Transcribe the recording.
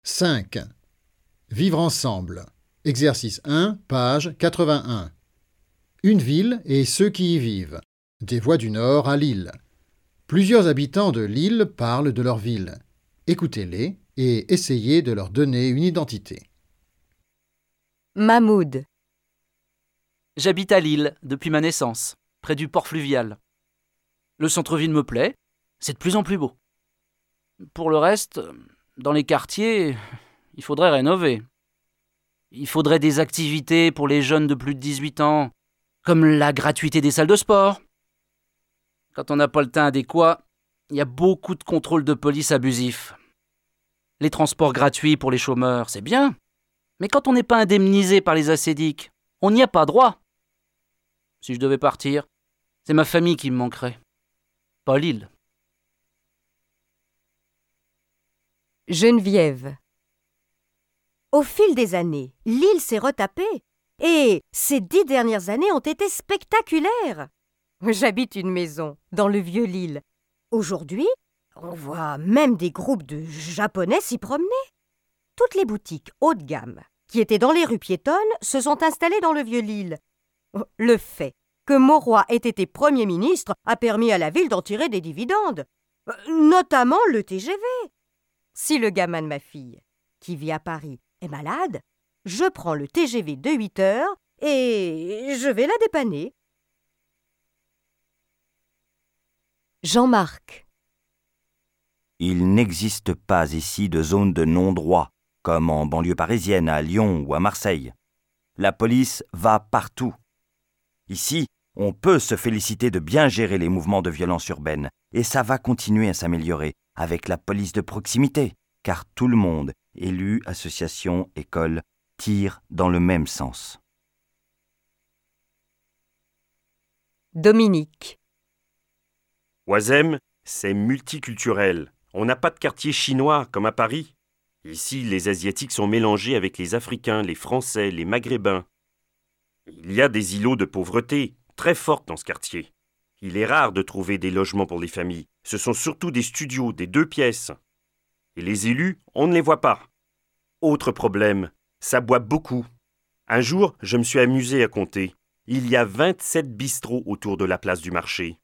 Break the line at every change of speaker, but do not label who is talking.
5. Vivre ensemble. Exercice 1, page 81. Une ville et ceux qui y vivent. Des voix du Nord à Lille. Plusieurs habitants de Lille parlent de leur ville. Écoutez-les et essayez de leur donner une identité.
Mahmoud,
J'habite à Lille depuis ma naissance, près du port fluvial. Le centre-ville me plaît, c'est de plus en plus beau. Pour le reste, dans les quartiers, il faudrait rénover. Il faudrait des activités pour les jeunes de plus de 18 ans, comme la gratuité des salles de sport. Quand on n'a pas le teint adéquat, il y a beaucoup de contrôles de police abusifs. Les transports gratuits pour les chômeurs, c'est bien, mais quand on n'est pas indemnisé par les assédiques, on n'y a pas droit. Si je devais partir, c'est ma famille qui me manquerait, pas Lille.
Geneviève,
Au fil des années, l'île s'est retapée et ces 10 dernières années ont été spectaculaires. J'habite une maison dans le vieux Lille. Aujourd'hui, on voit même des groupes de Japonais s'y promener. Toutes les boutiques haut de gamme qui étaient dans les rues piétonnes se sont installées dans le vieux Lille. Le fait que Mauroy ait été Premier ministre a permis à la ville d'en tirer des dividendes, notamment le TGV. Si le gamin de ma fille, qui vit à Paris, est malade, je prends le TGV de 8 heures et je vais la dépanner.
Jean-Marc,
Il n'existe pas ici de zone de non-droit, comme en banlieue parisienne, à Lyon ou à Marseille. La police va partout. Ici, on peut se féliciter de bien gérer les mouvements de violence urbaine, et ça va continuer à s'améliorer avec la police de proximité, car tout le monde, élus, associations, écoles, tire dans le même sens.
Dominique,
Oisem, c'est multiculturel. On n'a pas de quartier chinois comme à Paris. Ici, les Asiatiques sont mélangés avec les Africains, les Français, les Maghrébins. Il y a des îlots de pauvreté très fortes dans ce quartier. Il est rare de trouver des logements pour les familles. Ce sont surtout des studios, des 2 pièces. Et les élus, on ne les voit pas. Autre problème, ça boit beaucoup. Un jour, je me suis amusé à compter. Il y a 27 bistrots autour de la place du marché.